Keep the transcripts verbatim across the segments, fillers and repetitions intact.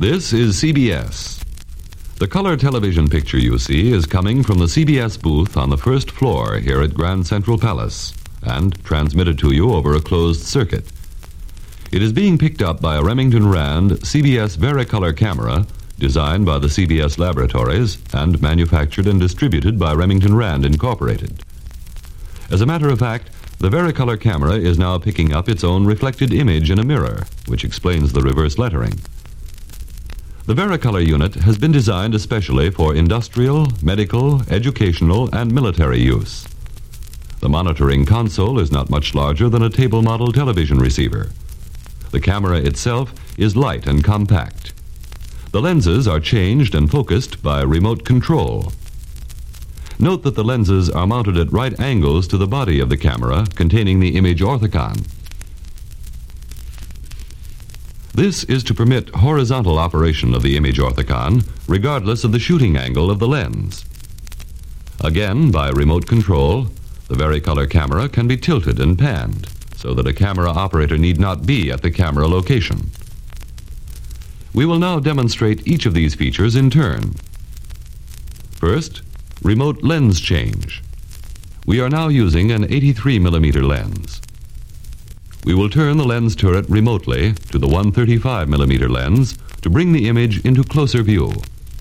This is C B S. The color television picture you see is coming from the C B S booth on the first floor here at Grand Central Palace and transmitted to you over a closed circuit. It is being picked up by a Remington Rand C B S Vericolor camera designed by the C B S Laboratories and manufactured and distributed by Remington Rand Incorporated. As a matter of fact, the Vericolor camera is now picking up its own reflected image in a mirror, which explains the reverse lettering. The Vericolor unit has been designed especially for industrial, medical, educational, and military use. The monitoring console is not much larger than a table model television receiver. The camera itself is light and compact. The lenses are changed and focused by remote control. Note that the lenses are mounted at right angles to the body of the camera containing the image orthicon. This is to permit horizontal operation of the image orthicon regardless of the shooting angle of the lens. Again, by remote control, the Vericolor camera can be tilted and panned so that a camera operator need not be at the camera location. We will now demonstrate each of these features in turn. First, remote lens change. We are now using an eighty-three millimeter lens. We will turn the lens turret remotely to the one thirty-five millimeter lens to bring the image into closer view.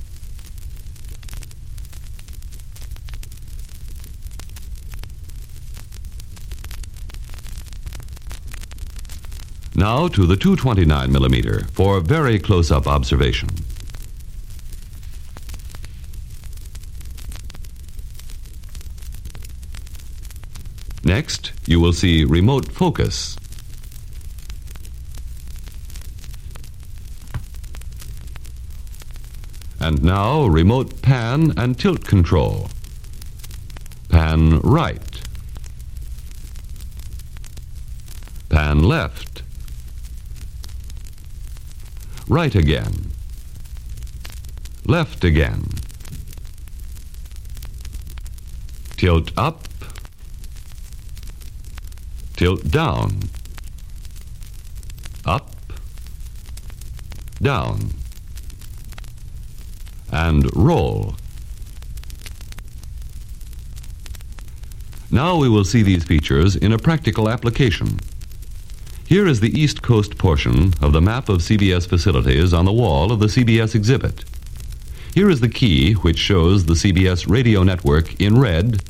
Now to the two twenty-nine millimeter for very close-up observation. Next, you will see remote focus. And now remote pan and tilt control. Pan right. Pan left. Right again. Left again. Tilt up. Tilt down. Up. Down. And roll. Now we will see these features in a practical application. Here is the East Coast portion of the map of C B S facilities on the wall of the C B S exhibit. Here is the key which shows the C B S radio network in red,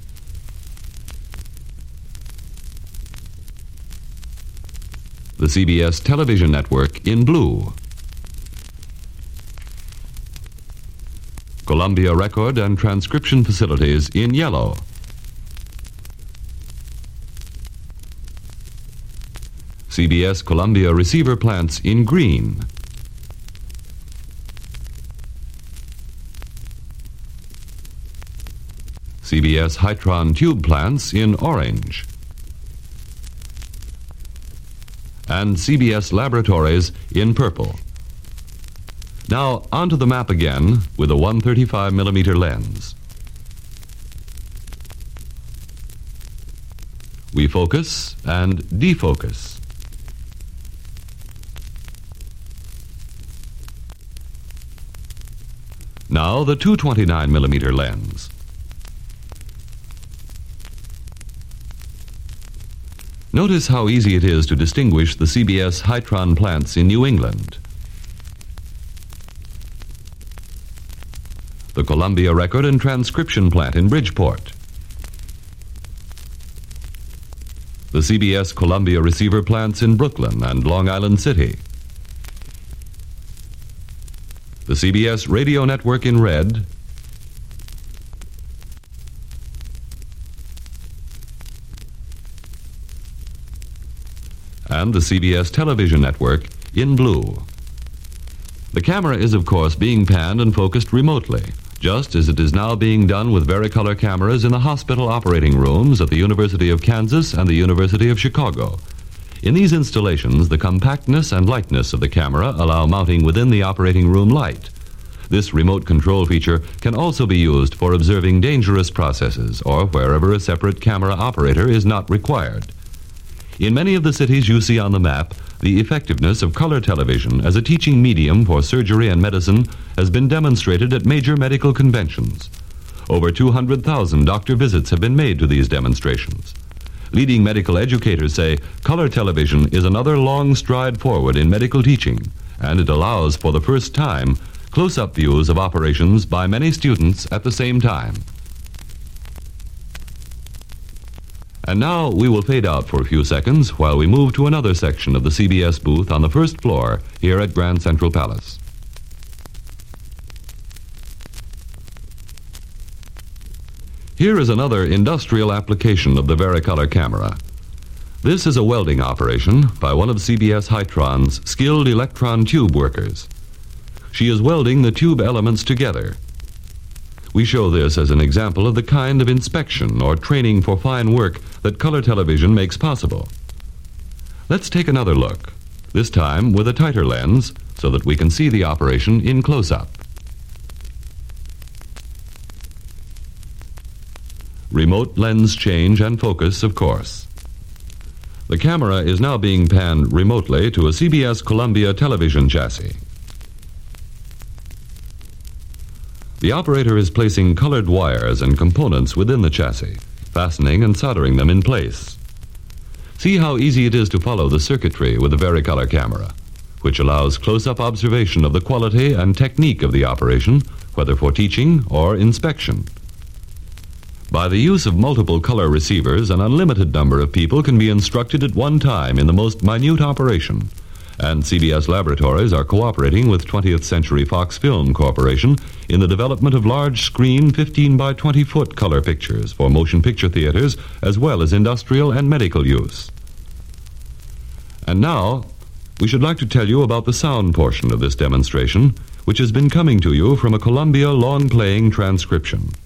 the C B S television network in blue, Columbia Record and Transcription Facilities in yellow, C B S Columbia Receiver Plants in green, C B S Hytron Tube Plants in orange, and C B S Laboratories in purple. Now, onto the map again with a one thirty-five millimeter lens. We focus and defocus. Now the two twenty-nine millimeter lens. Notice how easy it is to distinguish the C B S Hytron plants in New England. The Columbia Record and Transcription Plant in Bridgeport. The C B S Columbia Receiver Plants in Brooklyn and Long Island City. The C B S Radio Network in red. And the C B S Television Network in blue. The camera is, of course, being panned and focused remotely, just as it is now being done with Vericolor cameras in the hospital operating rooms at the University of Kansas and the University of Chicago. In these installations, the compactness and lightness of the camera allow mounting within the operating room light. This remote control feature can also be used for observing dangerous processes or wherever a separate camera operator is not required. In many of the cities you see on the map, the effectiveness of color television as a teaching medium for surgery and medicine has been demonstrated at major medical conventions. Over two hundred thousand doctor visits have been made to these demonstrations. Leading medical educators say color television is another long stride forward in medical teaching, and it allows for the first time close-up views of operations by many students at the same time. And now we will fade out for a few seconds while we move to another section of the C B S booth on the first floor here at Grand Central Palace. Here is another industrial application of the Varicolor camera. This is a welding operation by one of C B S Hytron's skilled electron tube workers. She is welding the tube elements together. We show this as an example of the kind of inspection or training for fine work that color television makes possible. Let's take another look, this time with a tighter lens so that we can see the operation in close-up. Remote lens change and focus, of course. The camera is now being panned remotely to a C B S Columbia television chassis. The operator is placing colored wires and components within the chassis, fastening and soldering them in place. See how easy it is to follow the circuitry with the Varicolor camera, which allows close-up observation of the quality and technique of the operation, whether for teaching or inspection. By the use of multiple color receivers, an unlimited number of people can be instructed at one time in the most minute operation. And C B S Laboratories are cooperating with twentieth Century Fox Film Corporation in the development of large-screen fifteen by twenty foot color pictures for motion picture theaters as well as industrial and medical use. And now, we should like to tell you about the sound portion of this demonstration, which has been coming to you from a Columbia long-playing transcription.